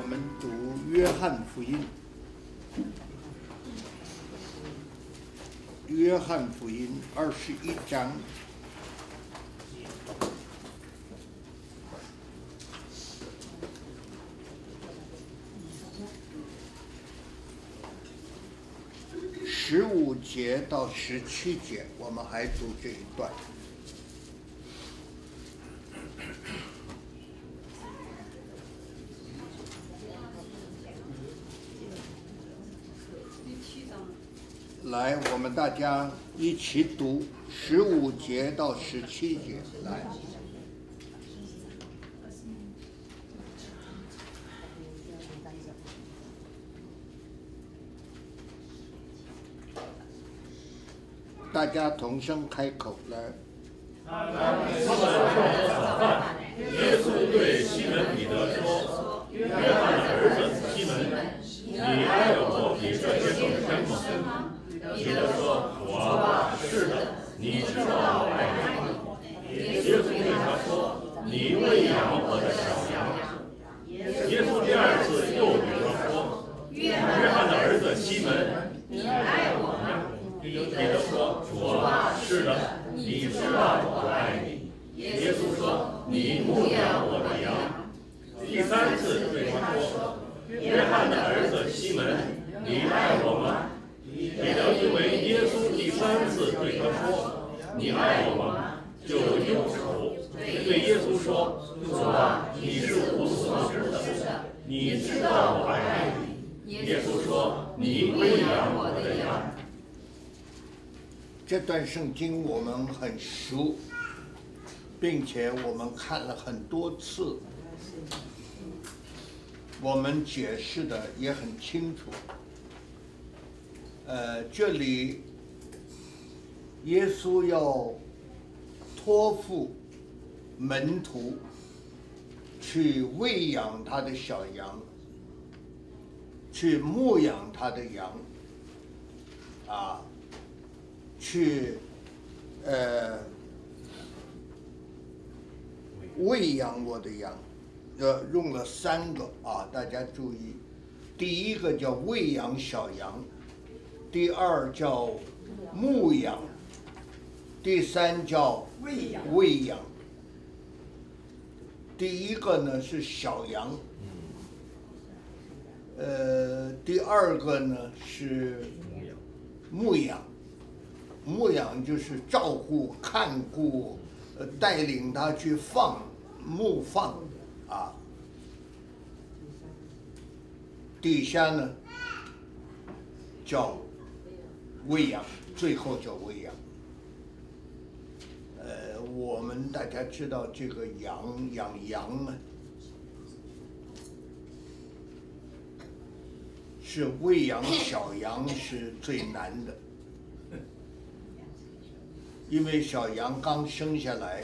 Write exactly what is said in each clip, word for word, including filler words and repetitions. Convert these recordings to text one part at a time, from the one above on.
们读约翰福音。约翰福音二十一章，十五节到十七节，我们还读这一段。来，我们大家一起读十五节到十七节。来，大家同声开口来。 耶稣对西门彼得说：“约翰的儿子西门，你爱我比这些更深吗？”彼得说：“主啊，是的，你知道我爱你。”耶稣对他说：“你喂养我的小羊。”耶稣第二次又对他说：“约翰的儿子西门，你爱我吗？”彼得说：“主啊，是的，你知道我爱你。”耶稣说：“你牧养我的羊。”第三次对他说：“约翰的儿子西门，你爱我吗？”彼得因为耶稣第三次对他说：“你爱我吗？”就忧愁，对耶稣说：“主啊，你是无所知的，你知道我爱你。”耶稣说：“你喂养我的羊。” 这段圣经我们很熟，并且我们看了很多次，我们解释的也很清楚。呃，这里耶稣要托付门徒去喂养他的小羊，去牧养他的羊，啊，去呃喂养我的羊，呃，用了三个啊，大家注意，第一个叫喂养小羊。第二叫牧养，第三叫喂养。 喂养。第一个呢是小羊，呃，第二个呢是牧养。牧养就是照顾、看顾，呃，带领他去放、牧放，啊。底下呢叫喂养，最后叫喂养。呃，我们大家知道这个羊养羊呢，是喂养小羊是最难的，因为小羊刚生下来，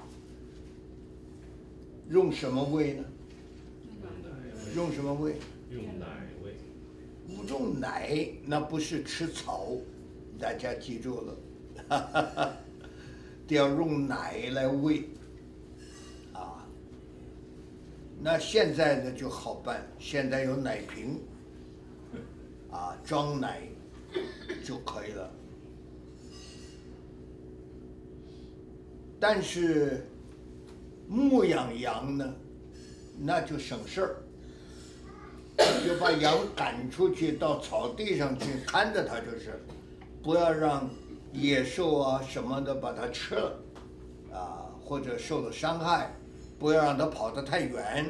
用什么喂呢？用什么喂？ 用奶喂。 用奶，那不是吃草。大家记住了，哈哈哈，得要用奶来喂，啊，那现在呢就好办，现在有奶瓶，啊，装奶就可以了。但是牧养羊呢，那就省事儿，就把羊赶出去到草地上去看着它就是。不要让野兽啊什么的把它吃了，啊，或者受了伤害，不要让它跑得太远。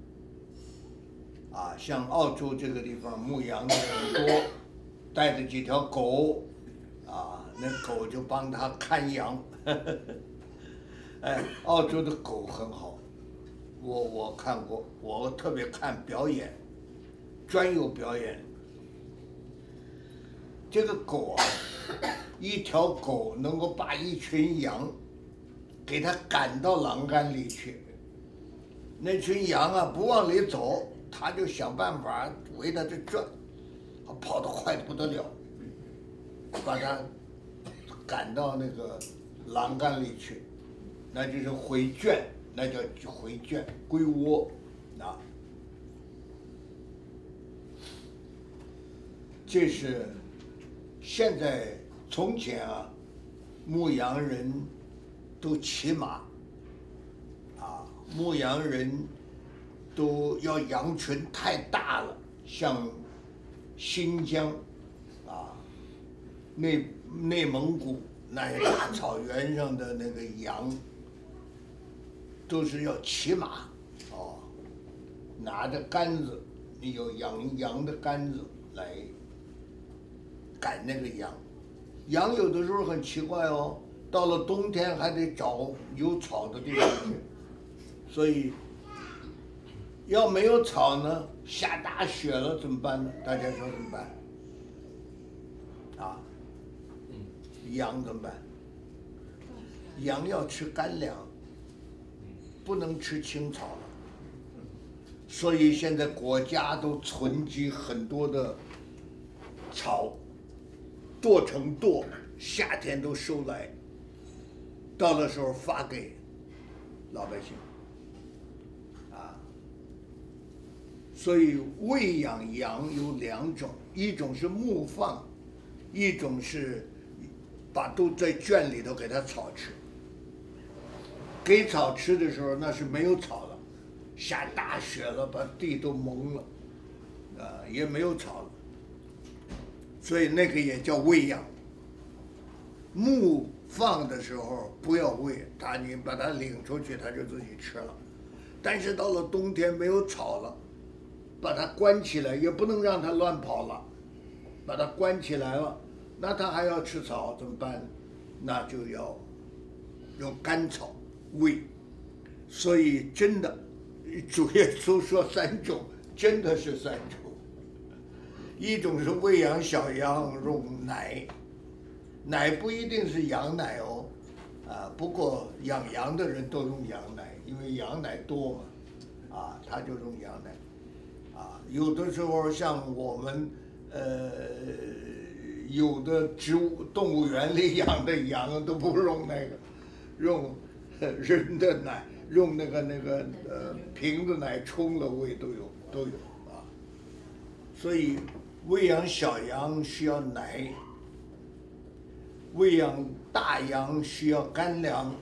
啊，像澳洲这个地方牧羊的很多，带着几条狗，啊，那狗就帮他看羊。哎，澳洲的狗很好，我我看过，我特别看表演，专有表演。这个狗啊，一条狗能够把一群羊给它赶到栏杆里去，那群羊啊不往里走，它就想办法围着这转，跑得快得不得了，把它赶到那个栏杆里去，那就是回圈，那叫回圈归窝啊。 这是现在从前啊，牧羊人都骑马，啊，牧羊人都要羊群太大了，像新疆啊，内内蒙古那些大草原上的那个羊，都是要骑马，哦，拿着杆子，有羊羊的杆子来赶那个羊。羊有的时候很奇怪哦，到了冬天还得找有草的地方去，所以要没有草呢，下大雪了怎么办呢？大家说怎么办？啊，羊怎么办？羊要吃干粮，不能吃青草了。所以现在国家都存积很多的草，剁成垛，夏天都收来，到的时候发给老百姓。啊，所以喂养羊有两种，一种是牧放，一种是把都在圈里头给它草吃。给草吃的时候，那是没有草了，下大雪了，把地都蒙了，啊，也没有草了，所以那个也叫喂养。牧放的时候不要喂它，你把它领出去，它就自己吃了。但是到了冬天没有草了，把它关起来，也不能让它乱跑了，把它关起来了，那它还要吃草怎么办？那就要用干草喂。所以真的，主耶稣说三种，真的是三种。一种是喂养小羊用奶，奶不一定是羊奶哦，啊，不过养羊的人都用羊奶，因为羊奶多嘛，啊，他就用羊奶，啊，有的时候像我们呃有的植物动物园里养的羊都不用那个，用人的奶，用那个那个呃瓶子奶冲了喂都有都有啊，所以喂养小羊需要奶。喂养大羊需要干粮，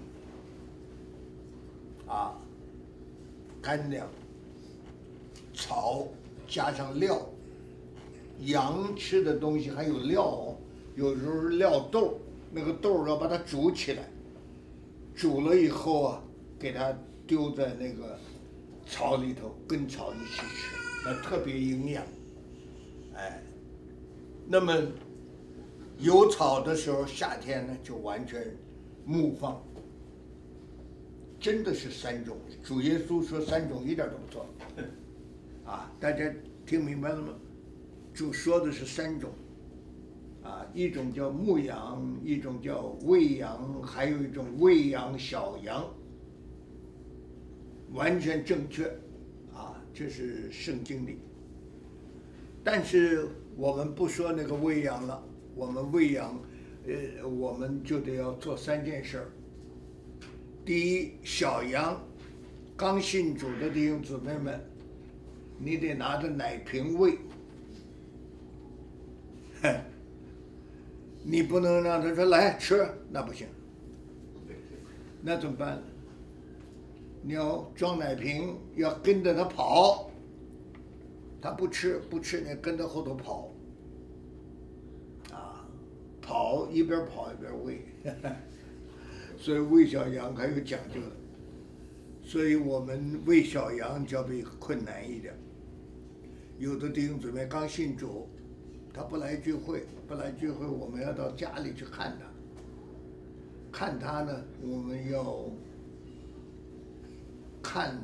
啊，干粮、草加上料。羊吃的东西还有料哦，有时候料豆，那个豆要把它煮起来，煮了以后啊，给它丢在那个草里头，跟草一起吃，那特别营养。哎，那么。有草的时候，夏天呢就完全牧放，真的是三种。主耶稣说三种一点都不错，啊，大家听明白了吗？主说的是三种，啊，一种叫牧羊，一种叫喂养，还有一种喂养小羊，完全正确，啊，这是圣经里。但是我们不说那个喂养了。我们喂养，呃，我们就得要做三件事儿。第一，小羊，刚信主的弟兄姊妹们，你得拿着奶瓶喂，你不能让他说来吃，那不行，那怎么办？你要装奶瓶，要跟着他跑，他不吃不吃，你跟着后头跑。跑一边跑一边喂，所以喂小羊还有讲究的，所以我们喂小羊就比困难一点。有的弟兄姊妹刚信主，他不来聚会，不来聚会，我们要到家里去看他。看他呢，我们要看，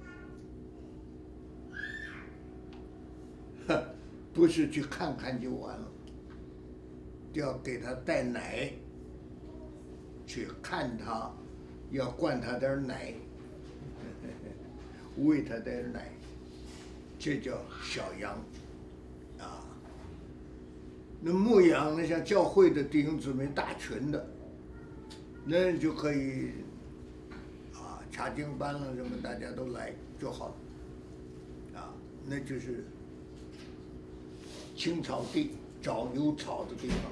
不是去看看就完了。要给他带奶，去看他，要灌他点奶，喂他点奶，这叫小羊，啊。那牧羊呢，像教会的弟兄姊妹大群的，那就可以，啊，查经班了什么，大家都来就好了，啊，那就是青草地。 找有草的地方。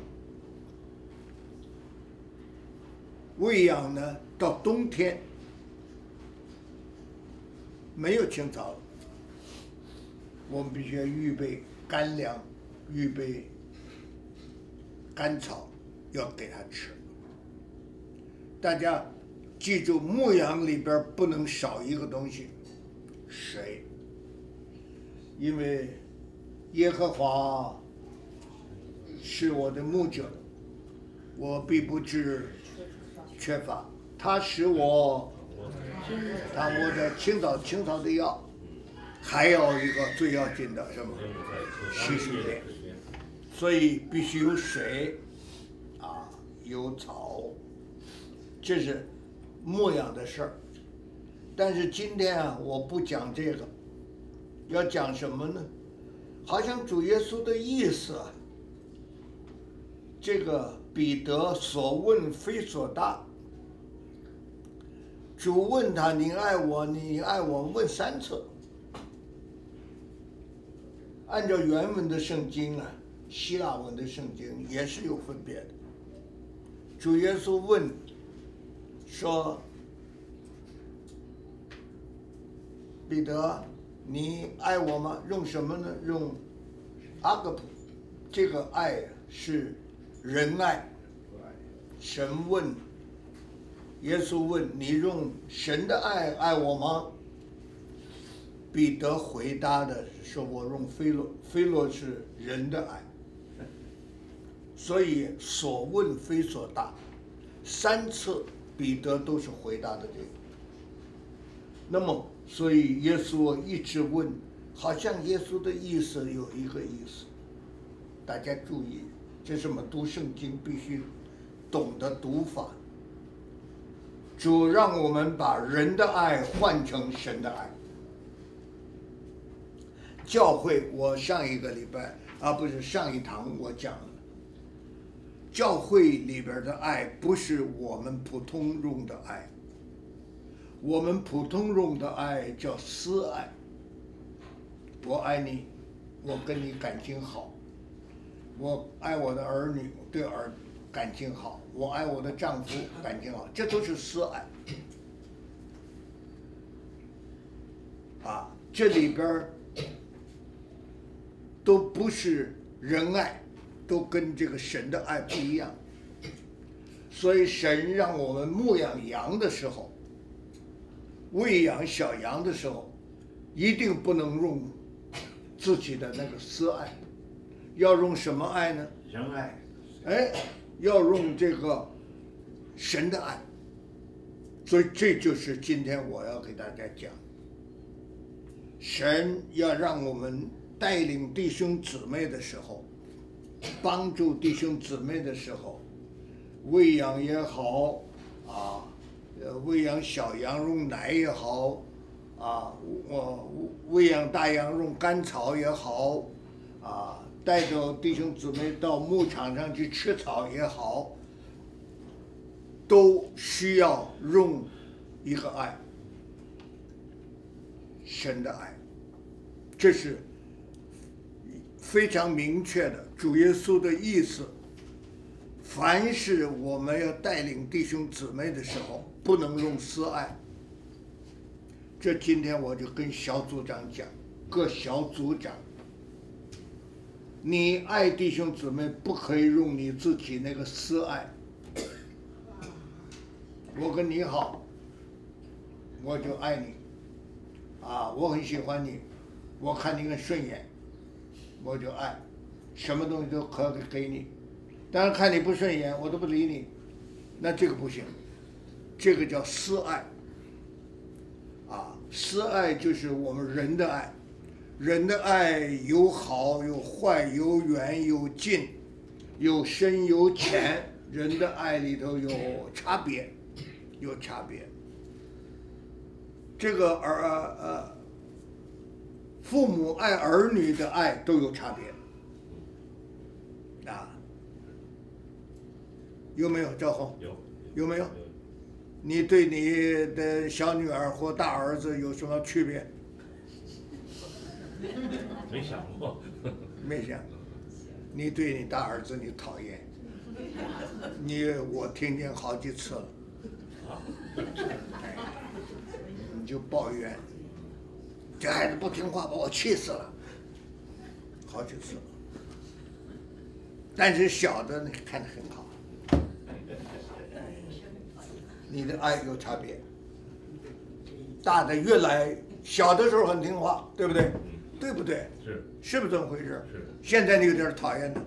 喂养呢，到冬天没有青草了，我们必须要预备干粮，预备干草，要给它吃。大家记住，牧羊里边不能少一个东西，水。因为耶和华是我的牧者，我必不致缺乏。他使我他摸着青草青草的药，还有一个最要紧的什么？溪水边。所以必须有水啊，有草，这是牧养的事儿。但是今天啊，我不讲这个，要讲什么呢？好像主耶稣的意思啊，这个彼得所问非所答。主问他：“你爱我，你爱我？”问三次。按照原文的圣经啊，希腊文的圣经也是有分别的。主耶稣问说：“彼得，你爱我吗？”用什么呢？用阿格普。这个爱是仁爱。神问耶稣问你用神的爱爱我吗？彼得回答的说：“我用菲洛，菲洛是人的爱。”所以所问非所答，三次彼得都是回答的这个。那么，所以耶稣一直问，好像耶稣的意思有一个意思，大家注意，这是我们读圣经必须懂得读法。主让我们把人的爱换成神的爱。教会，我上一个礼拜啊，不是上一堂我讲了，教会里边的爱不是我们普通用的爱，我们普通用的爱叫私爱。我爱你，我跟你感情好，我爱我的儿女，对儿感情好，我爱我的丈夫感情好，这都是私爱。啊，这里边都不是仁爱，都跟这个神的爱不一样。所以神让我们牧养羊的时候，喂养小羊的时候，一定不能用自己的那个私爱，要用什么爱呢？ 仁爱。 哎，要用这个神的爱。所以这就是今天我要给大家讲，神要让我们带领弟兄姊妹的时候，帮助弟兄姊妹的时候，喂养也好啊，呃，喂养小羊用奶也好啊，我喂养大羊用干草也好啊，带着弟兄姊妹到牧场上去吃草也好，都需要用一个爱，神的爱。这是非常明确的，主耶稣的意思。凡是我们要带领弟兄姊妹的时候，不能用私爱。这今天我就跟小组长讲，各小组长，你爱弟兄姊妹，不可以用你自己那个私爱。我跟你好，我就爱你，啊，我很喜欢你，我看你很顺眼，我就爱，什么东西都可以给你。当然看你不顺眼，我都不理你，那这个不行，这个叫私爱。啊，私爱就是我们人的爱，人的爱有好有坏，有远有近，有深有浅，人的爱里头有差别，有差别。这个儿呃，父母爱儿女的爱都有差别。啊，有没有赵红？ 有。 有没有？你对你的小女儿或大儿子有什么区别？ 没想过。 没想你对你大儿子你讨厌，你我听见好几次了，你就抱怨，这孩子不听话，把我气死了，好几次了。但是小的你看得很好，你的爱有差别，大的越来小的时候很听话，对不对？对不对？ 是是不是这么回事？ 是。 现在你有点讨厌他，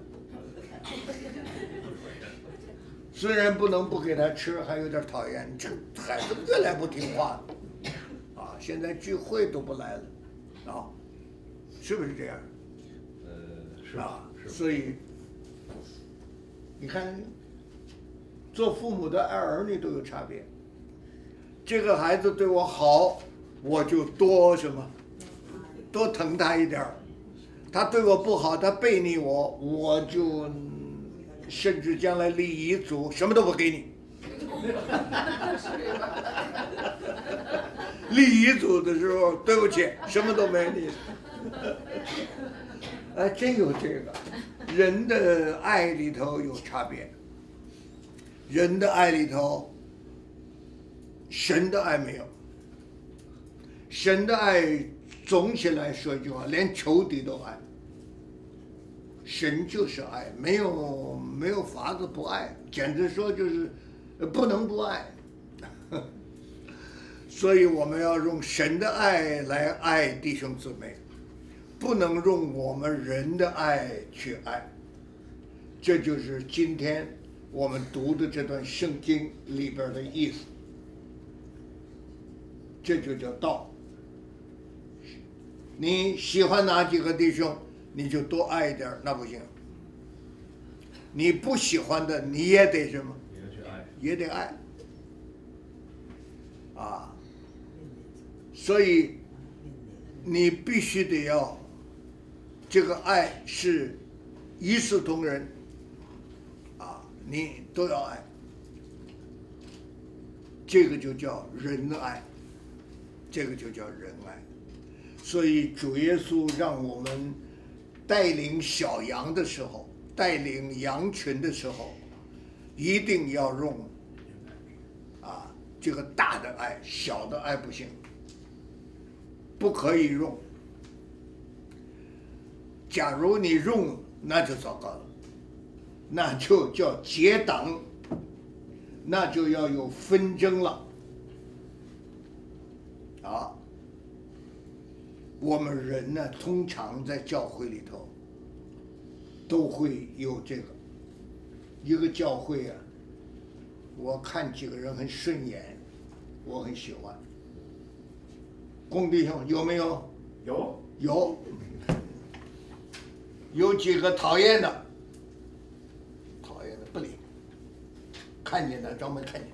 虽然不能不给他吃，还有点讨厌。这孩子越来不听话了，啊，现在聚会都不来了，啊，是不是这样？ 呃，是啊， 是。 所以你看，做父母的爱儿女都有差别。这个孩子对我好，我就多什么？多疼他一点儿，他对我不好，他背逆我，我就甚至将来立遗嘱，什么都不给你。立遗嘱的时候，对不起，什么都没你。哎，真有这个，人的爱里头有差别，人的爱里头，神的爱没有，神的爱。总体来说一句话，连仇敌都爱。神就是爱，没有没有法子不爱，简直说就是不能不爱。所以我们要用神的爱来爱弟兄姊妹，不能用我们人的爱去爱。这就是今天我们读的这段圣经里边的意思。这就叫道。你喜欢哪几个弟兄，你就多爱一点，那不行。你不喜欢的，你也得什么？ 也去爱， 也得爱。啊，所以你必须得要，这个爱是一视同仁，啊，你都要爱。这个就叫仁爱，这个就叫仁爱。所以主耶稣让我们带领小羊的时候，带领羊群的时候，一定要用啊这个大的爱，小的爱不行，不可以用。假如你用，那就糟糕了，那就叫结党，那就要有纷争了啊。我们人呢，通常在教会里头都会有这个。一个教会啊，我看几个人很顺眼，我很喜欢。公弟兄有没有？ 有有。有几个讨厌的，讨厌的不理，看见的装没看见。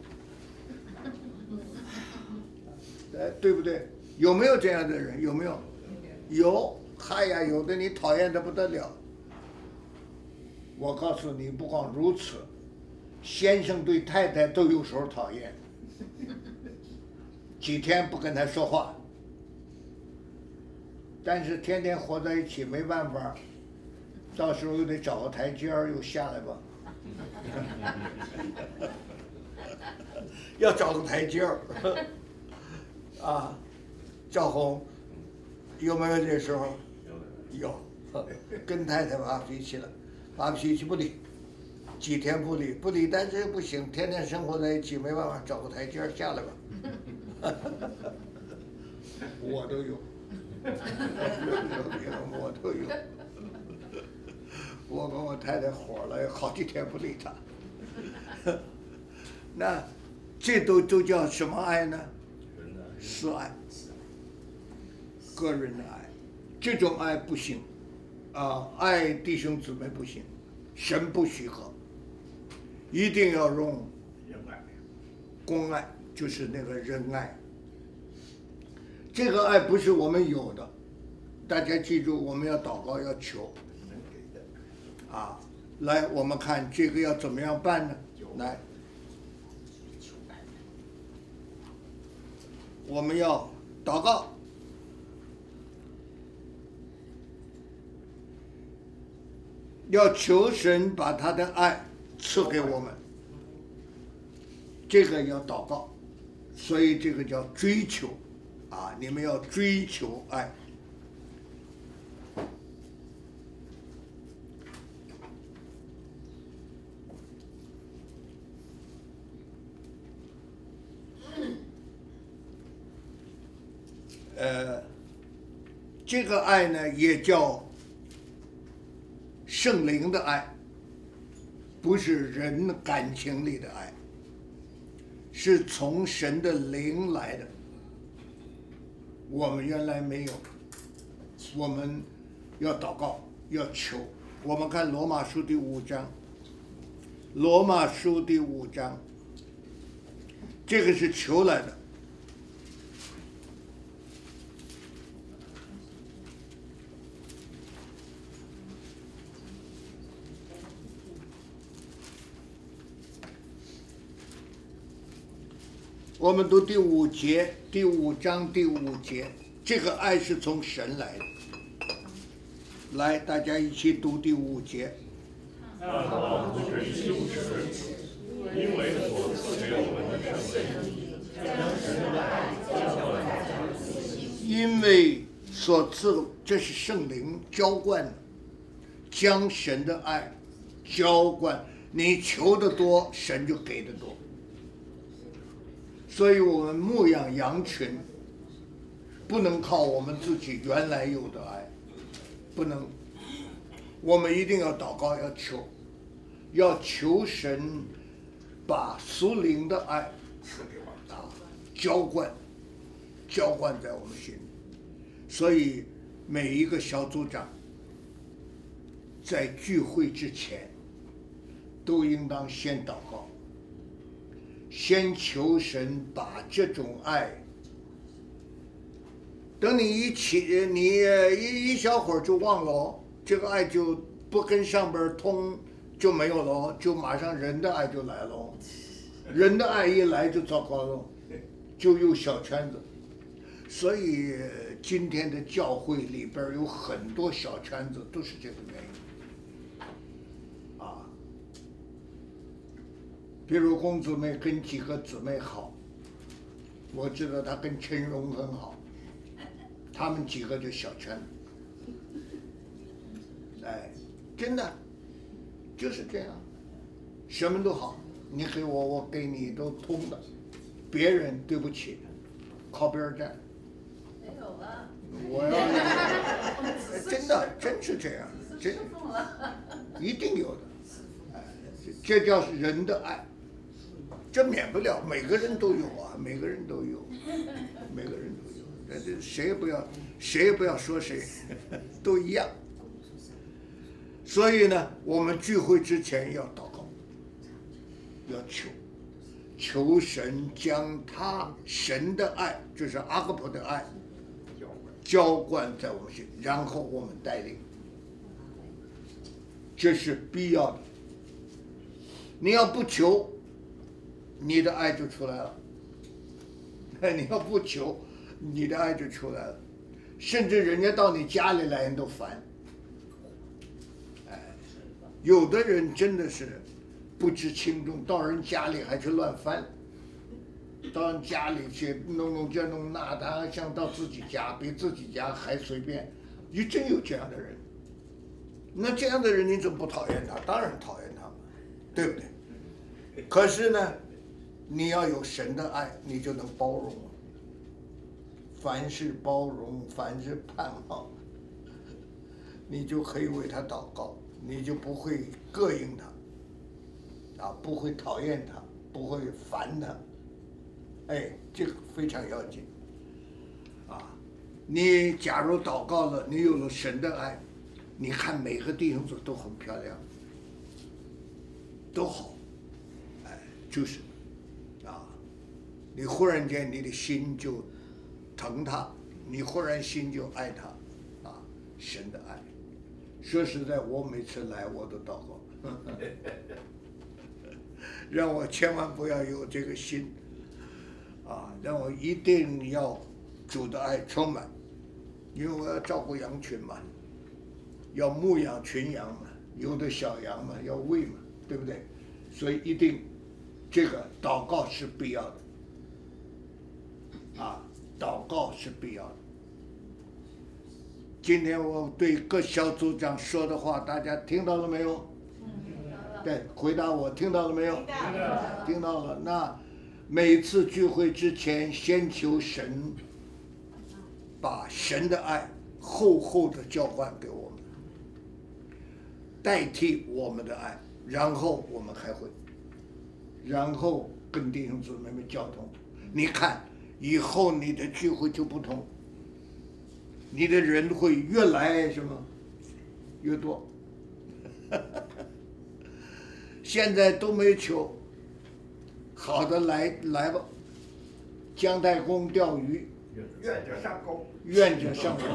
哎，对不对？有没有这样的人？有没有？有，嗨呀，有的你讨厌的不得了。我告诉你，不光如此，先生对太太都有时候讨厌，几天不跟他说话，但是天天活在一起没办法，到时候又得找个台阶儿又下来吧。要找个台阶儿啊，赵红。有没有这时候？有，跟太太发脾气了，发脾气不理，几天不理，不理，但是不行，天天生活在一起，没办法，找个台阶下来吧。我都有，我都有，我跟我太太火了，好几天不理她。那这都都叫什么爱呢？私爱。个人的爱，这种爱不行，啊，爱弟兄姊妹不行，神不许可，一定要用仁爱，公爱，就是那个仁爱。这个爱不是我们有的，大家记住，我们要祷告，要求，啊，来，我们看这个要怎么样办呢？来，我们要祷告。 要求神把他的爱赐给我们，这个要祷告，所以这个叫追求啊！你们要追求爱。呃，这个爱呢，也叫圣灵的爱，不是人感情里的爱，是从神的灵来的。我们原来没有，我们要祷告，要求。我们看罗马书第五章，罗马书第五章，这个是求来的。我们读第五节，第五章第五节，这个爱是从神来的。来，大家一起读第五节。 那道不是羞耻，因为所赐给我们的圣灵，将神的爱浇灌在我们心。 因为所赐，这是圣灵浇灌的，将神的爱浇灌。你求得多，神就给得多。所以我们牧养羊群，不能靠我们自己原来有的爱，不能。我们一定要祷告，要求，要求神把属灵的爱啊浇灌，浇灌在我们心里。所以每一个小组长在聚会之前，都应当先祷告。先求神把这种爱，等你一起，你一一小会儿就忘了，这个爱就不跟上边通，就没有了，就马上人的爱就来了，人的爱一来就糟糕了，就有小圈子。所以今天的教会里边有很多小圈子，都是这个原因。比如龚姊妹跟几个姊妹好，我知道她跟陈荣很好，他们几个就小圈子，哎，真的就是这样，什么都好，你给我，我给你，都通的，别人对不起，靠边站。 没有了。 我要，真的真是这样，真一定有的，哎，这叫人的爱。这免不了，每个人都有啊，每个人都有，每个人都有，这这谁也不要，谁也不要说谁，都一样。所以呢，我们聚会之前要祷告，要求，求神将他神的爱，就是阿格婆的爱，浇灌在我们心，然后我们带领，这是必要的。你要不求，你的爱就出来了。你要不求，你的爱就出来了。甚至人家到你家里来，人都烦。哎，有的人真的是不知轻重，到人家里还去乱翻，到人家里去弄弄这弄那，他像到自己家，比自己家还随便。你真有这样的人，那这样的人你怎么不讨厌他？当然讨厌他们，对不对？可是呢，你要有神的爱，你就能包容，凡事包容，凡事盼望，你就可以为他祷告，你就不会膈应他，啊，不会讨厌他，不会烦他，哎，这个非常要紧，啊，你假如祷告了，你有了神的爱，你看每个弟兄姊妹都很漂亮，都好，哎，就是。你忽然间你的心就疼他，你忽然心就爱他，啊，神的爱。说实在，我每次来我都祷告，让我千万不要有这个心，啊，让我一定要主的爱充满，因为我要照顾羊群嘛，要牧养群羊嘛， 有的小羊嘛要喂嘛，对不对？所以一定这个祷告是必要的，啊，祷告是必要的。今天我对各小组长说的话，大家听到了没有？对，回答我，听到了没有？听到了。听到了。那每次聚会之前，先求神把神的爱厚厚的浇灌给我们，代替我们的爱，然后我们开会，然后跟弟兄姊妹们交通。你看，以后你的聚会就不同，你的人会越来什么越多。现在都没求，好的来来吧，姜太公钓鱼， 愿者上钩， 愿者上钩。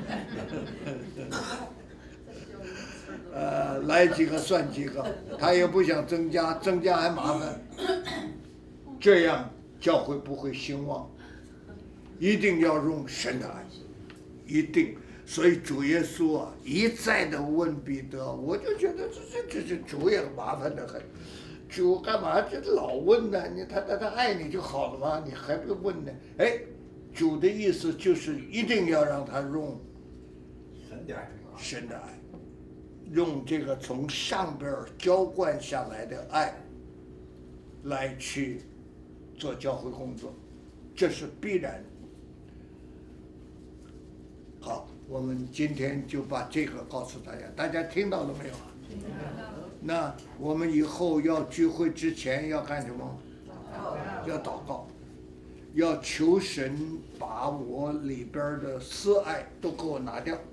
呃，来几个算几个，他也不想增加，增加还麻烦，这样教会不会兴旺。一定要用神的爱，一定。所以主耶稣啊一再的问彼得，我就觉得这这这这主也麻烦的很，主干嘛这老问呢？你他他他爱你就好了嘛，你还不问呢？哎，主的意思就是一定要让他用神的爱， 神的爱，用这个从上边浇灌下来的爱来去做教会工作，这是必然的。好，我们今天就把这个告诉大家，大家听到了没有啊？那我们以后要聚会之前要干什么？要祷告，要求神把我里边的私爱都给我拿掉，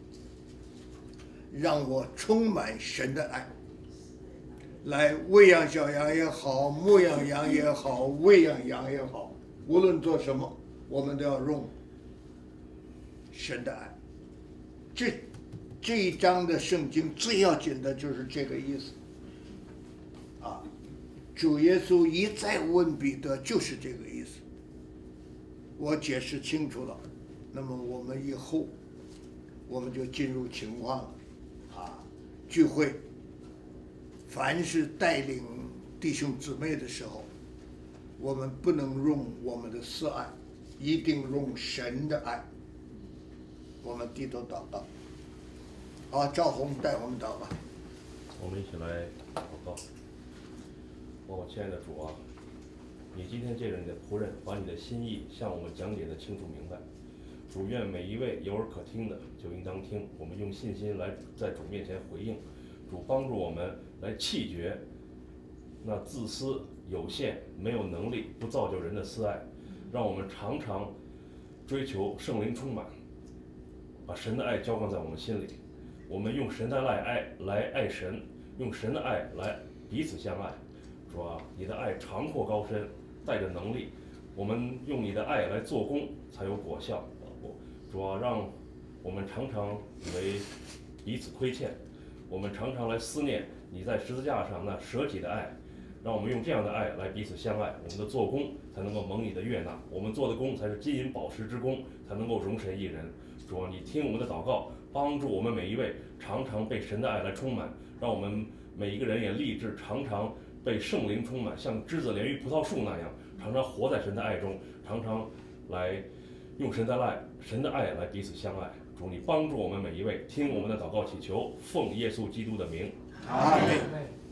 让我充满神的爱，来喂养小羊也好，牧养羊也好，喂养羊也好，无论做什么，我们都要用神的爱。这这一章的圣经最要紧的就是这个意思啊！主耶稣一再问彼得，就是这个意思。我解释清楚了，那么我们以后我们就进入情况了啊！聚会，凡是带领弟兄姊妹的时候，我们不能用我们的私爱，一定用神的爱。我们低头祷告。好，赵红带我们祷告。 我们一起来祷告。我亲爱的主啊，你今天借着你的仆人，把你的心意向我们讲解的清楚明白。主愿每一位有耳可听的就应当听，我们用信心来在主面前回应。主帮助我们来弃绝那自私、有限、没有能力、不造就人的私爱，让我们常常追求圣灵充满，把神的爱浇灌在我们心里。我们用神的爱爱来爱神，用神的爱来彼此相爱。主啊，你的爱长阔高深，带着能力。我们用你的爱来做工，才有果效。主啊，让我们常常为彼此亏欠，我们常常来思念你在十字架上那舍己的爱。让我们用这样的爱来彼此相爱，我们的做工才能够蒙你的悦纳，我们做的工才是金银宝石之工，才能够容神一人。主啊，你听我们的祷告，帮助我们每一位常常被神的爱来充满，让我们每一个人也立志常常被圣灵充满，像枝子连于葡萄树那样，常常活在神的爱中，常常来用神的爱神的爱来彼此相爱。主，你帮助我们每一位，听我们的祷告祈求，奉耶稣基督的名， 阿门。